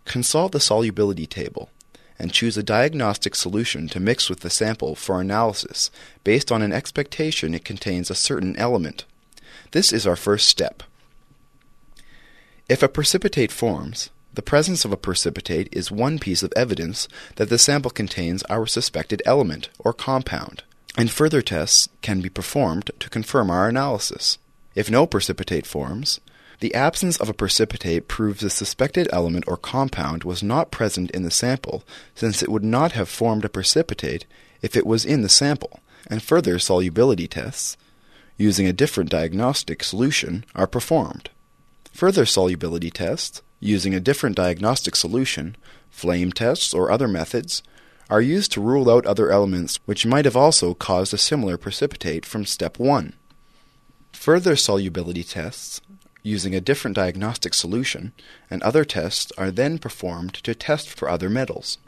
Consult the solubility table and choose a diagnostic solution to mix with the sample for analysis based on an expectation it contains a certain element. This is our first step. If a precipitate forms, the presence of a precipitate is one piece of evidence that the sample contains our suspected element or compound, and further tests can be performed to confirm our analysis. If no precipitate forms, the absence of a precipitate proves the suspected element or compound was not present in the sample, since it would not have formed a precipitate if it was in the sample, and further solubility tests, using a different diagnostic solution, are performed. Further solubility tests, using a different diagnostic solution, flame tests or other methods, are used to rule out other elements which might have also caused a similar precipitate from step 1. Further solubility tests, using a different diagnostic solution, and other tests are then performed to test for other metals.